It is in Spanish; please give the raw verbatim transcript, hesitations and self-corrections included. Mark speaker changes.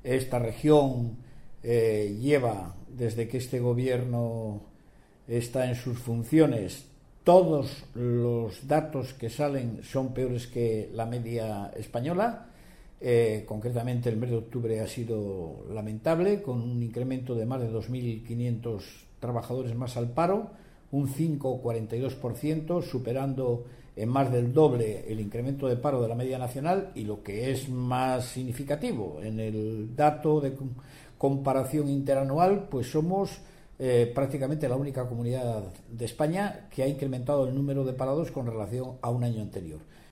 Speaker 1: esta región eh, lleva, desde que este gobierno está en sus funciones, todos los datos que salen son peores que la media española. Eh, concretamente el mes de octubre ha sido lamentable, con un incremento de más de dos mil quinientos trabajadores más al paro, un cinco coma cuarenta y dos por ciento, superando en más del doble el incremento de paro de la media nacional, y lo que es más significativo, en el dato de comparación interanual, pues somos eh, prácticamente la única comunidad de España que ha incrementado el número de parados con relación a un año anterior.